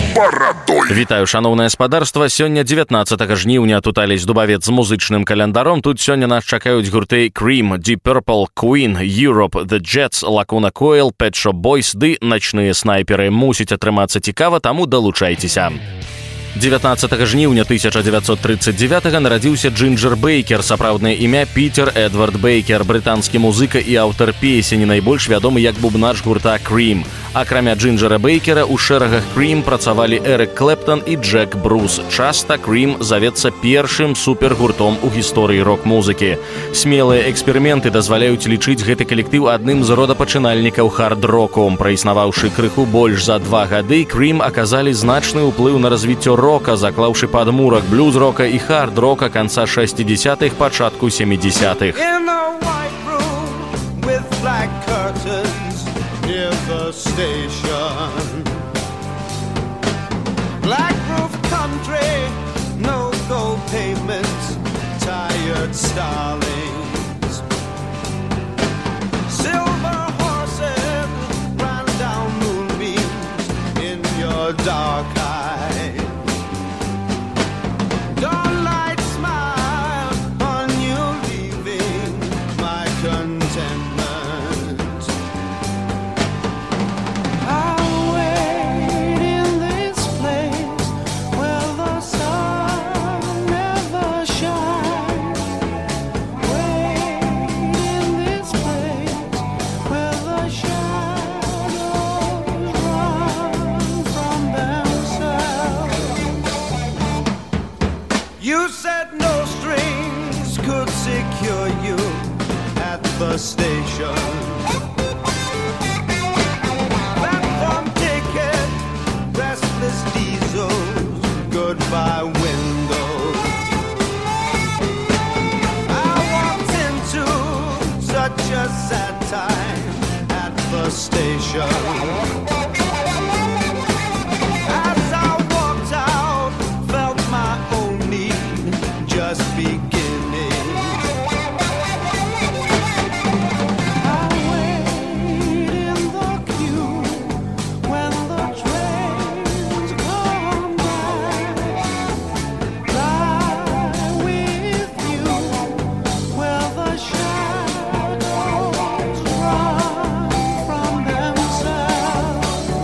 барадой. Вітаю, шаноўнае спадарства. Сёння 19 жніўня тутались дубавец з музычным календаром. Тут сёння нас чакаюць гурты Cream, Deep Purple, Queen, Europe, The Jets, Lacuna Coil, Pet Shop Boys ды начныя снайперы. Мусіць атрымацца цікава, таму далучайцеся. 19 жніўня 1939 нарадзіўся Джинджер Бейкер, сапраўднае імя Пітер Эдвард Бейкер, брытанскі музыка і аўтар песень, найбольш вядомы як бубнач гурта Cream. Акрамя Джинджера Бейкера у шэрагах Cream працавалі Эрик Клэптон і Джек Брус. Часта Cream завецца першым супергуртом у гісторыі рок-музыкі. Смелыя эксперыменты дазваляюць лічыць гэты калектыў адным з родапачынальнікаў хард-року. Праіснаваўшы крыху больш за 2 гады, Cream аказалі значны ўплыў на развіццё рока, заклаўшы падмурак блюз-рока і хард-рока канца 60-х, пачатку 70-х. Near the station, black roof country, no gold pavements, tired starlings, silver horses ran down moonbeams in your dark eyes. Dawnlight smile on you, leaving my contentment. You said no strings could secure you at the station. Platform ticket, restless diesels, goodbye windows. I walked into such a sad time at the station. Just beginning. I wait in the queue when the trains come by. Lie with you where the shadows run from themselves.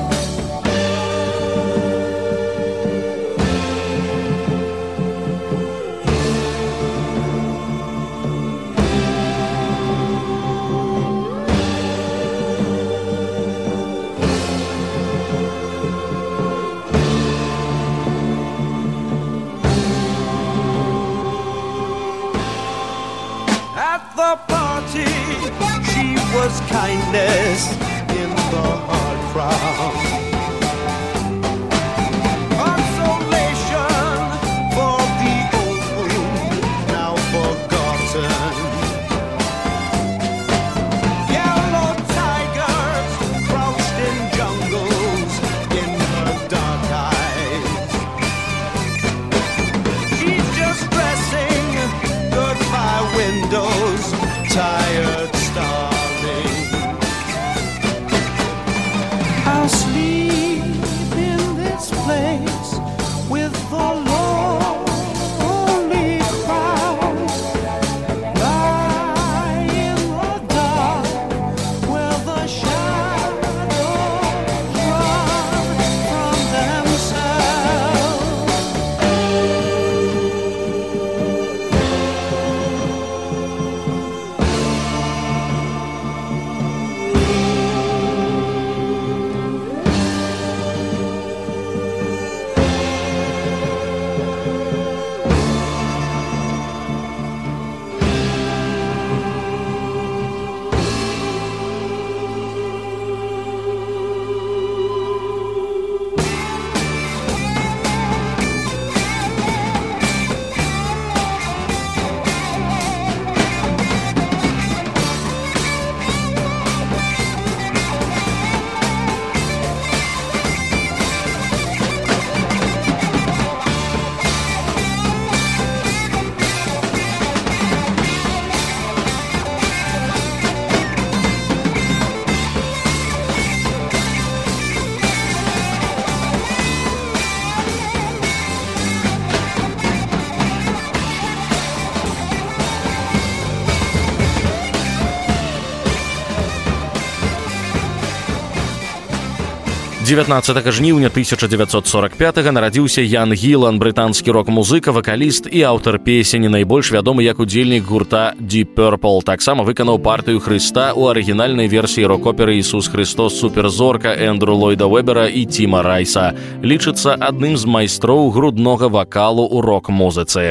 At the party, she was kindness in the hard crowd. Consolation for the old wound, now forgotten. Yellow tigers crouched in jungles in her dark eyes. She's just dressing goodbye windows, tired starving. I'll sleep in this place with the lonely crowd. Lie 19 жніўня 1945 нарадзіўся Ян Гілан, брытанскі рок-музыка, вакаліст і аўтар песень, найбольш вядомы як удзельнік гурта Deep Purple. Таксама выканаў партыю Хрыста ў арыгінальнай версіі рок-оперы «Ісус Христос суперзорка» Эндрю Ллойда Уэбера і Тіма Райса. Лічыцца адным з майстроў груднога вакалу ў рок-музыцы.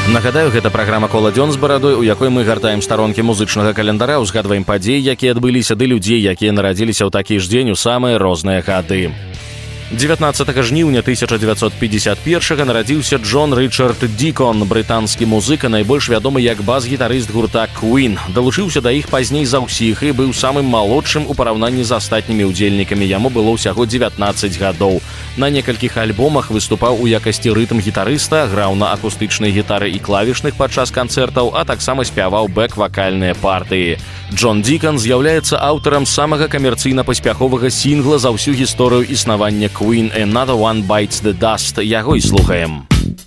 Нагадаю, гэта праграма «Кола дзён з барадой», у якой мы гартаем старонкі музычнага календара, узгадваем падзеі, якія адбыліся, ды людзей, якія нарадзіліся ў такі ж дзень у самыя розныя гады. 19 жніўня 1951 нарадзіўся Джон Рычард Дікон, брытанскі музыка, найбольш вядомы як бас-гітарыст гурта Queen. Далучыўся да іх пазней за ўсіх і быў самым малодшым у параўнанні з астатнімі ўдзельнікамі. Яму было ўсяго 19 гадоў. На некалькіх альбомах выступаў у якасці рытм-гітарыста, граў на акустычнай гітары і клавішных падчас канцэртаў, а таксама спяваў бэк-вакальныя партыі. Джон Дікон з'яўляецца аўтарам самага камерцыйна паспяховага сінгла за ўсю гісторыю існавання Queen «Another One Bites the Dust». Яго і слухаем.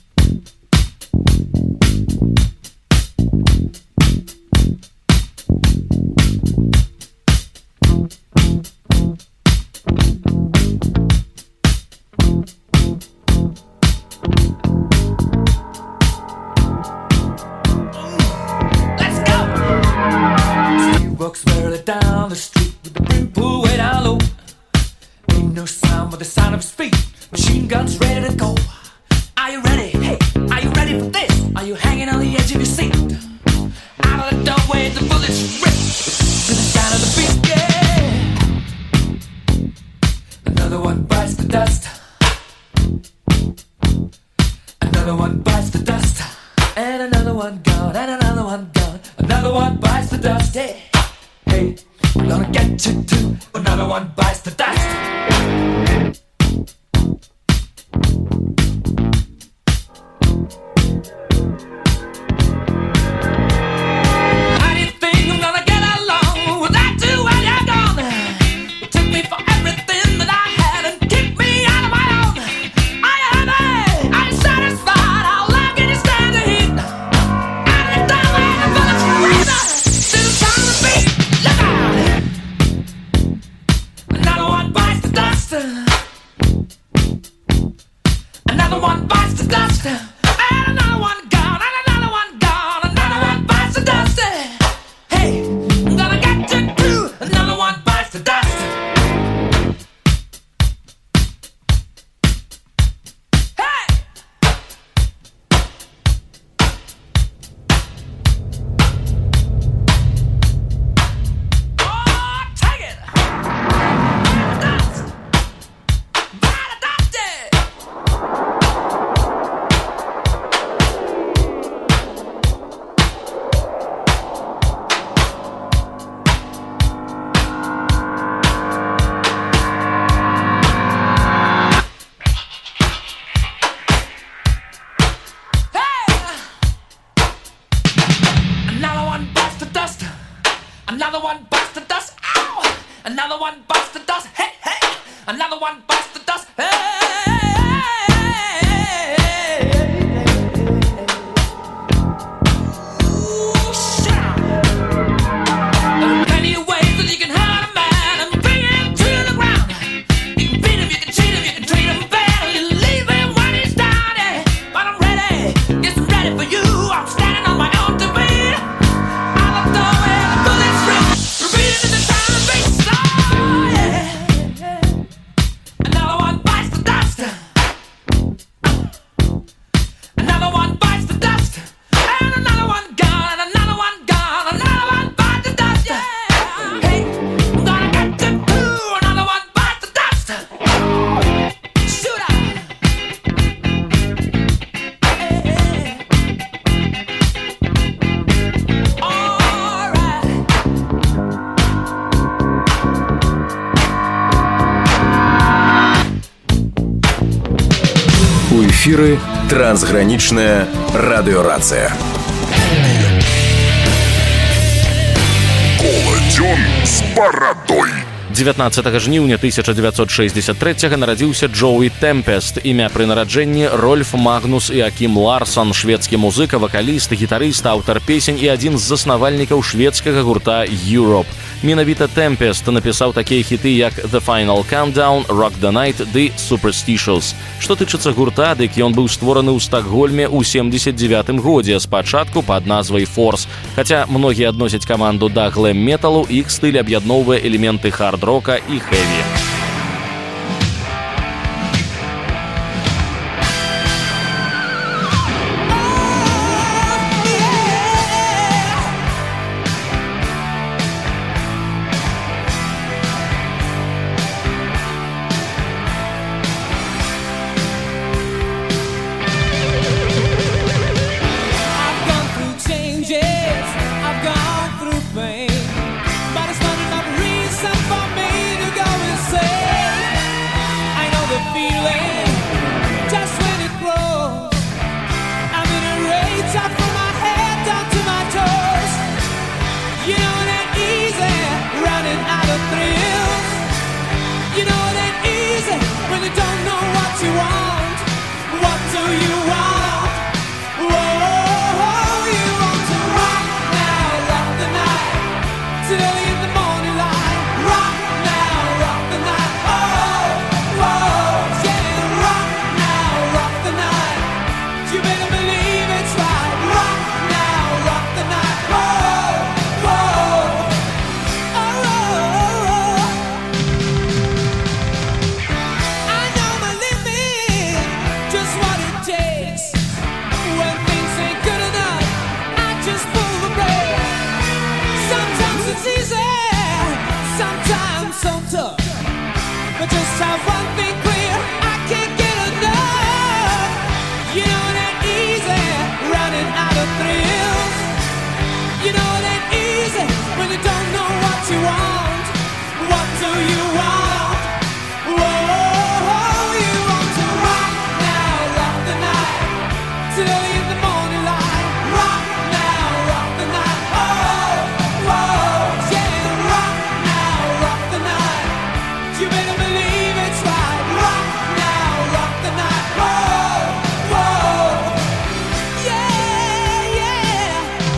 Down the street with the brim pulled way down low. Ain't no sound but the sound of his feet. Machine guns ready to go. Are you ready? Hey, are you ready for this? Are you hanging on the edge of your seat? Out of the doorway, the bullets rip to the sound of the beat. Yeah. Another one bites the dust. Another one bites the dust. And another one gone. And another one gone. Another one bites the dust. Hey. Hey, I'm gonna get you too. Another one bites the dust. How do you think I'm gonna get along without you when you're gone? You took me for everything that I had and kicked me out of my own. Are you happy? Are you satisfied? How long can you stand the heat? Out of the doorway, the bullets razor to the sound of the beat. Look out! Another one bites the dust. Another one bites the dust. And another one gone. And another one gone. Another one bites the dust. Hey, I'm gonna get you too. Another one bites the dust. Hey! Oh, take it! Dust! Bite the dust! Another one bites the dust. Another one bites the dust. Ow! Another one bites the dust. Hey, hey! Another one bites the dust. Hey! Ooh, shut up. There are plenty of ways that you can hurt a man and bring him to the ground. You can beat him, you can cheat him, you can treat him bad, you leave him when he's down. Yeah. But I'm ready, yes, I'm ready for you. I'm standing on my own two feet. Out of the doorway, the bullets rip, repeating to the sound of the beat. Oh, yeah. Another one bites the dust. Another one bites the dust. And another one gone. And another one gone. Another one bites the dust. Yeah. Hey, I'm gonna get you too. Another one bites the dust. Shoot out. All right. У эфіры трансгранічная радыёрацыя. Кола дзён з барадой. 19 жніўня 1963 нарадзіўся Джоуі Тэмпест. Імя пры нараджэнні Рольф Магнус Іакім Ларсон, шведскі музыка, вакаліст, гітарыст, аўтар песень і адзін з заснавальнікаў шведскага гурта Europe. Менавіта Тэмпест напісаў такія хіты, як The Final Countdown, Rock the Night ды Superstitious. Што тычыцца гурта, дык ён быў створаны ў Стакгольме ў 79 годзе, спачатку пад назвай Force. Хаця многія адносяць каманду да глэм-металу, іх стыль аб'ядноўвае элементы хард-рока і хэві. it's easy, sometimes so tough. But just have one thing clear, I can't get enough. You know that easy, running out of thrills. You know that easy, when you don't know what you want. What do you want? Whoa, you want to rock now, rock the night, till early in the morning light. Rock now, rock the night. Oh, whoa, yeah, rock now, rock the night. You better believe it's right. Rock now, rock the night. Whoa, whoa, yeah, yeah.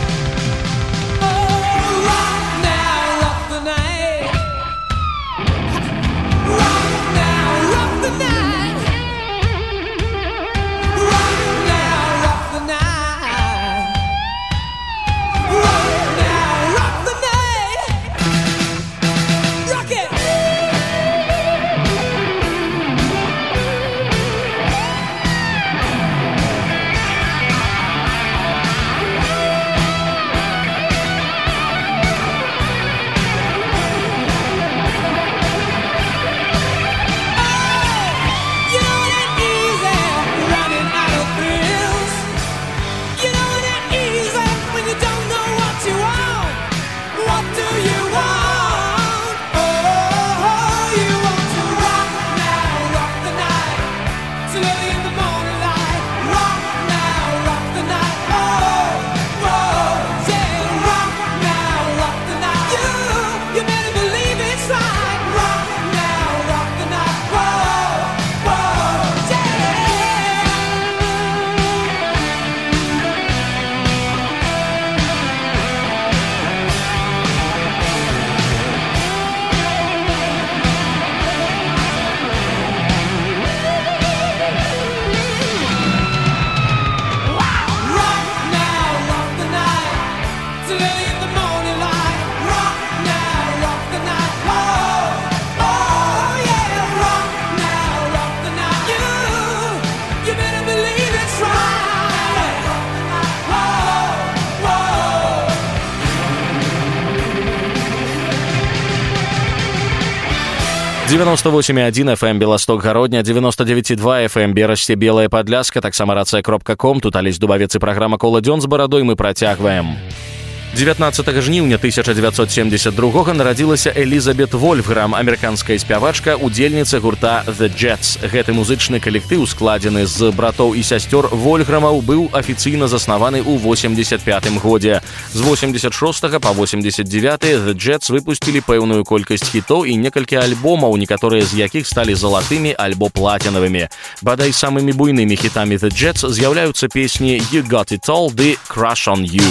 Oh, rock now, rock the night. Rock now, rock the night. Rock now, rock the night. Rock now, rock the night. Rock it. 98,1 FM Белосток Гародня, 99,2 FM Берасці Белая Падляска, таксама рацыя.ком. Тут Алесь Дубавец і праграма «Кола дзён» з барадой мы працягваем. 19 жніўня 1972 нарадзілася Элізабет Вольфграм, амерыканская спявачка, удзельніца гурта The Jets. Гэты музычны калектыў, складзены з братоў і сясцёр Вольфграмаў, быў афіцыйна заснаваны ў 85 годзе. З 86 па 89 The Jets выпусцілі пэўную колькасць хітоў і некалькі альбомаў, некаторыя з якіх сталі залатымі альбо платінавымі. Бадай самымі буйнымі хітамі The Jets з'яўляюцца песні You Got It All ды Crush on You.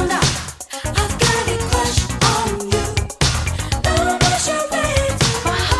I've got a crush on you. Don't push your way.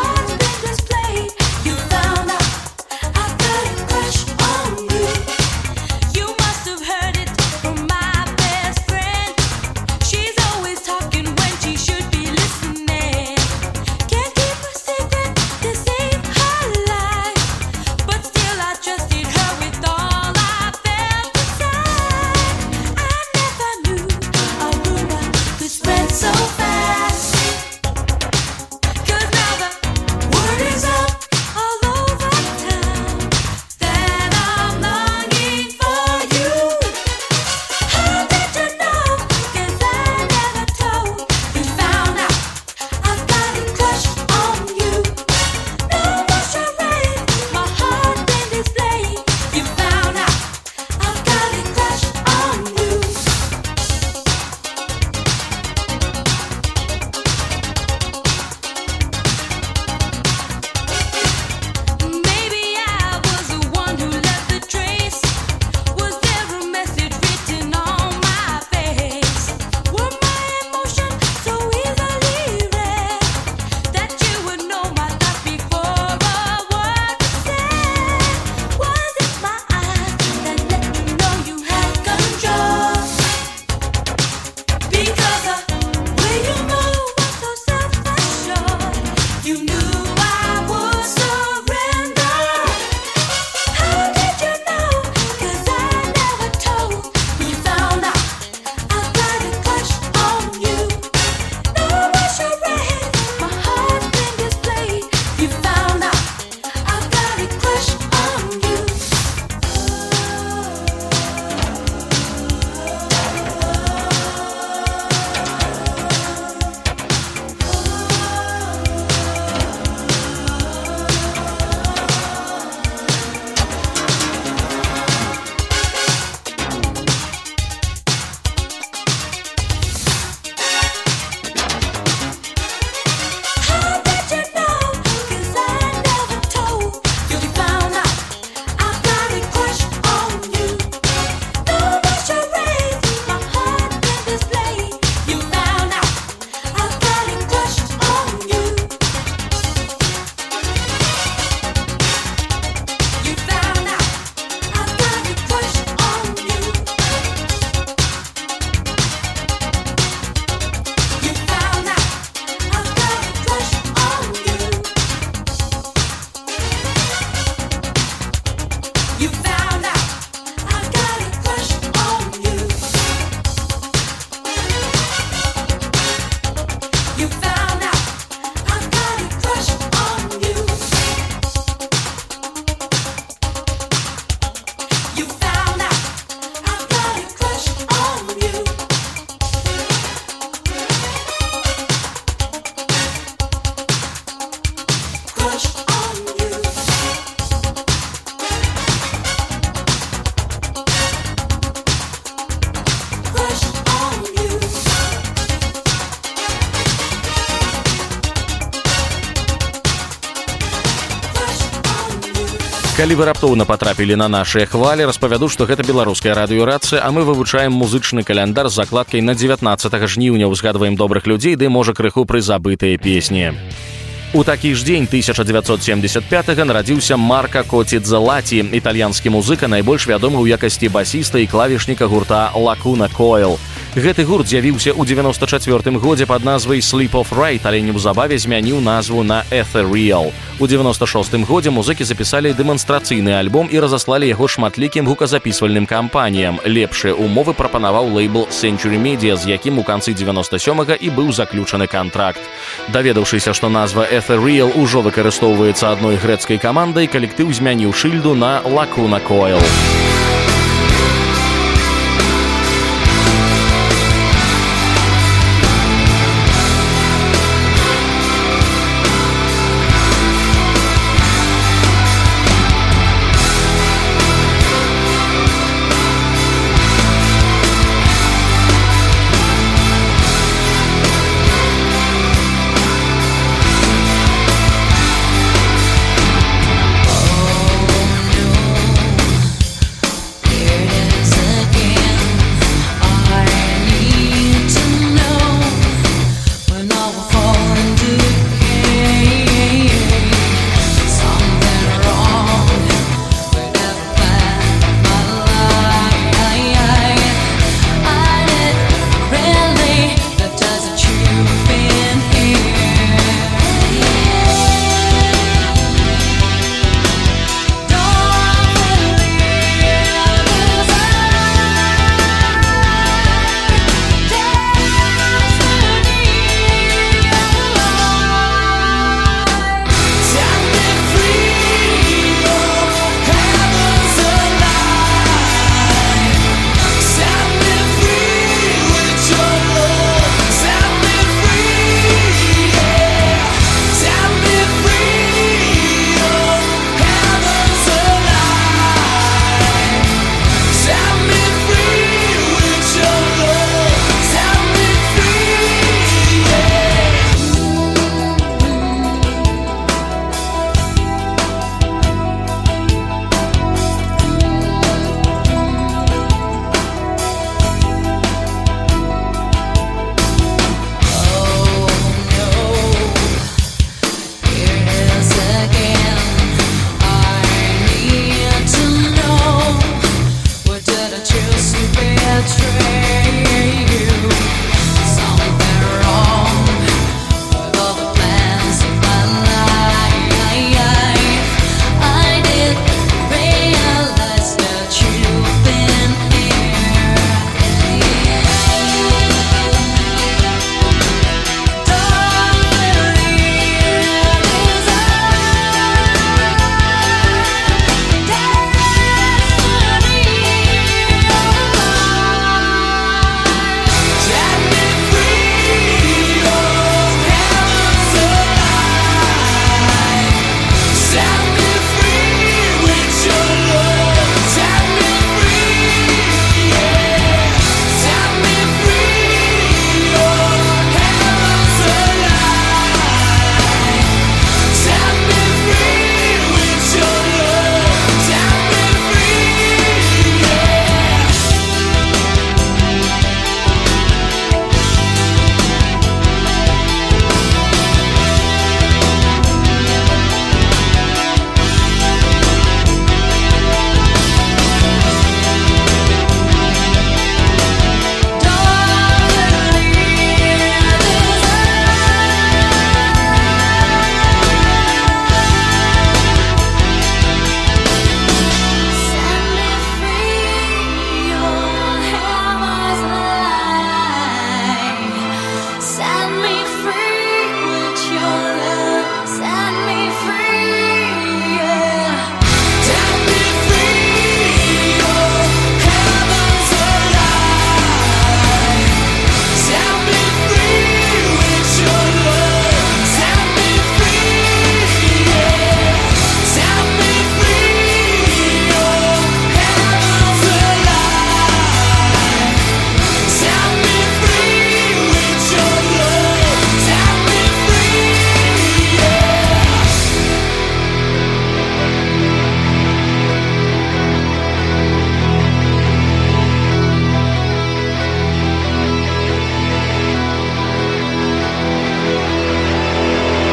Калі вы раптоўна патрапілі на нашыя хвалі, распавяду, што гэта беларуская радыёрацыя, а мы вывучаем музычны каляндар з закладкай на 19 жніўня, узгадваем добрых людзей, ды можа крыху прызабытыя песні. У такі ж дзень 1975-га нарадзіўся Марка Котидзе-Лати, італьянскі музыка, найбольш вядомы ў якасці басіста і клавішніка гурта Lacuna Coil. Гэты гурт з'явіўся ў 94-м годзе пад назвай Sleep of Right, але неўзабаве змяніў назву на Ethereal. У 96-м годзе музыкі запісалі дэманстрацыйны альбом і разаслалі яго шматлікім гуказапісвальным кампаніям. Лепшыя умовы прапанаваў лейбл Century Media, з якім у канцы 97-га і быў заключаны кантракт. Даведаўшыся, што назва Ethereal ужо выкарыстоўваецца адной грэцкай камандай, калектыў змяніў шыльду на Lacuna Coil.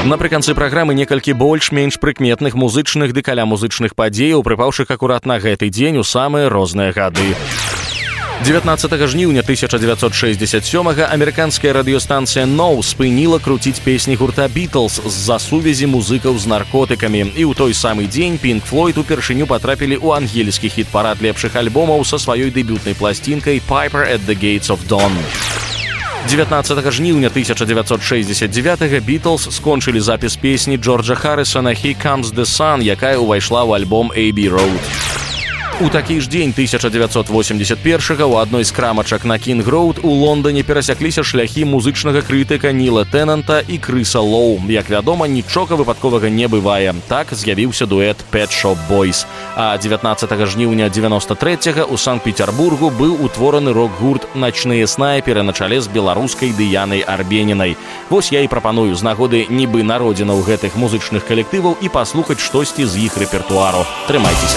Напрыканцы праграмы некалькі больш-менш прыкметных музычных ды каля музычных падзеяў, прыпаўшых акурат на гэты дзень у самыя розныя гады. 19 жніўня 1967 амерыканская радыёстанцыя No спыніла круціць песні гурта Beatles з-за сувязі музыкаў з наркотыкамі. І ў той самы дзень Pink Floyd упершыню патрапілі ў ангельскі хіт-парад лепшых альбомаў са сваёй дэбютнай пласцінкай Piper at the Gates of Dawn. 19 жніўня 1969 Beatles скончылі запіс песні Джорджа Харрисона «Here Comes the Sun», якая ўвайшла ў альбом Abbey Road. У такі ж дзень 1981 у адной з крамачак на Кінг-Роуд у Лондоне перасякліся шляхі музычнага крытыка Ніла Теннанта і Крыса Лоу. Як вядома, нічога выпадковага не бывае. Так з'явіўся дуэт Pet Shop Boys. А 19 жніўня 93 у Санкт-Петербургу быў утвораны рок-гурт «Начныя снайперы» на чале з беларускай Дыянай Арбенінай. Вось я і прапаную з нагоды нібы народзінаў гэтых музычных калектываў і паслухаць штосьці з іх рэпертуару. Трымайцеся.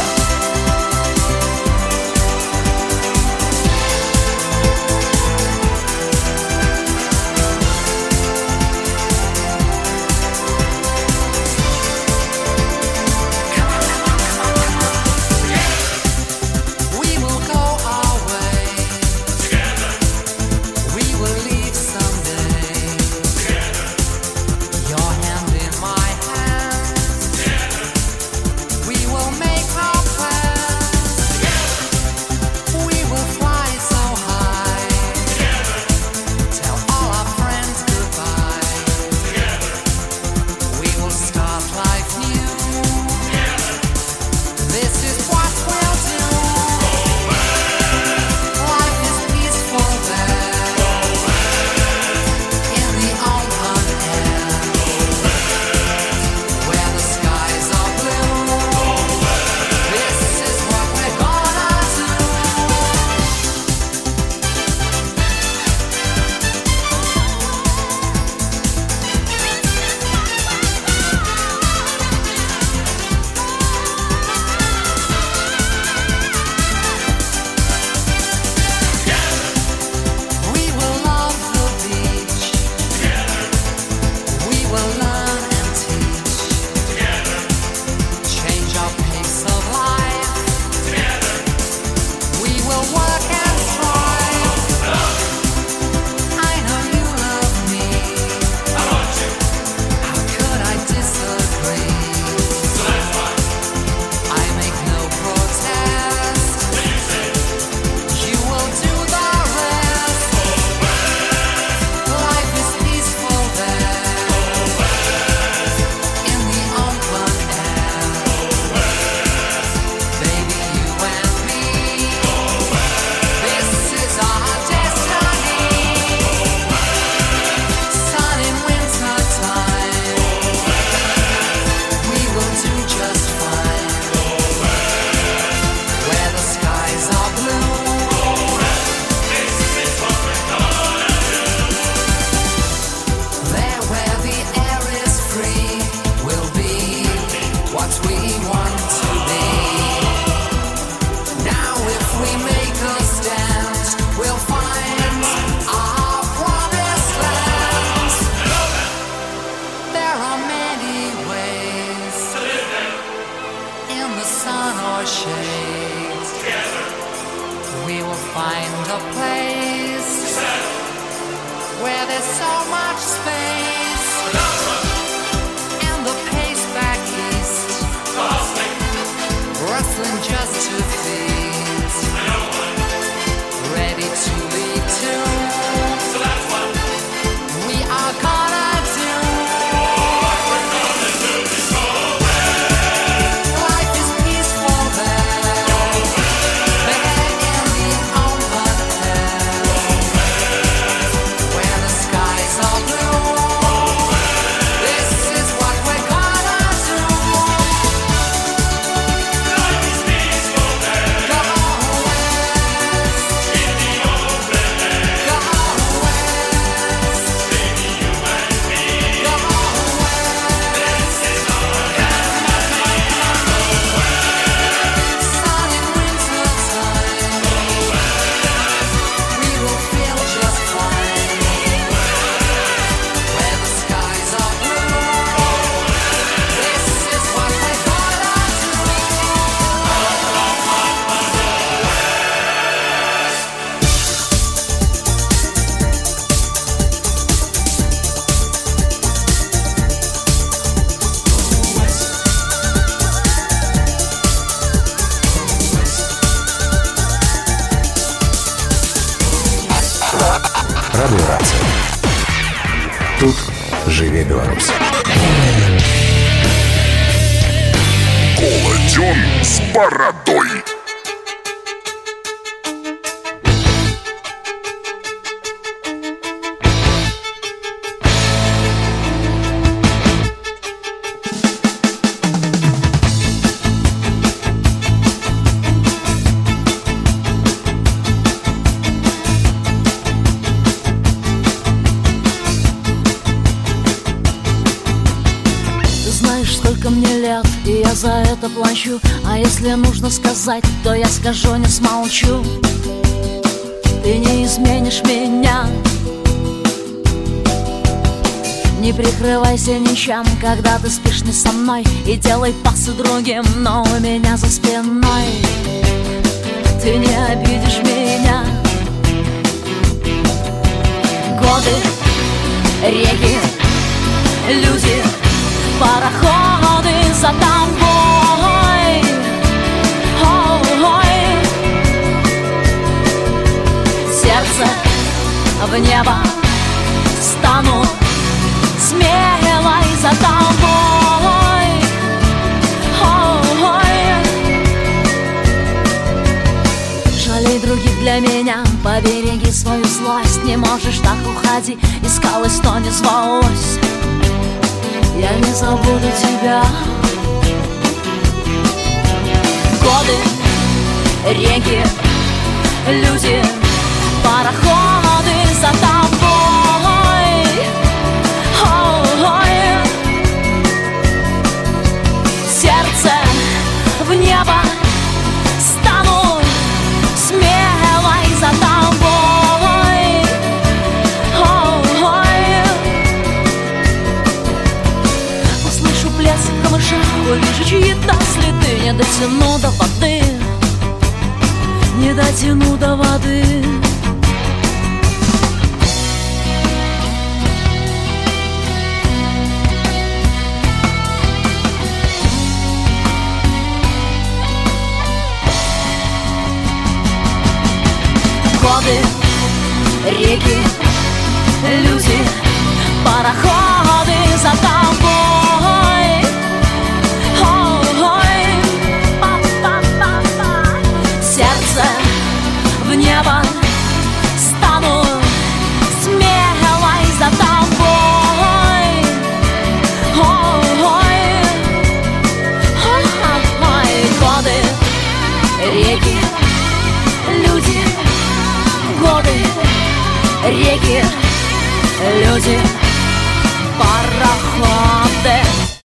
There Живе Беларусь! Колодён с бородой. И я за это плачу. А если нужно сказать, то я скажу, не смолчу. Ты не изменишь меня. Не прикрывайся ничем, когда ты спишь не со мной. И делай пасы другим, но у меня за спиной. Ты не обидишь меня. Годы, реки, люди, пароходы за тобой. Ой-ой. Сердце в небо, стану смелой за тобой. Ой-ой. Жалей других для меня, побереги свою злость. Не можешь так, уходи, искалась, но не звалась. Я не забуду тебя. Годы, реки, люди, пароходы за тобой. Ой-ой. Сердце в небо, стану смелой за тобой. Ой-ой. Услышу плеск камыша, увижу чьи-то следы. Не дотяну до воды, не дотяну до воды. Годы, реки, люди, пароходы за тобой. Ой-ой. Сердце в небо, стану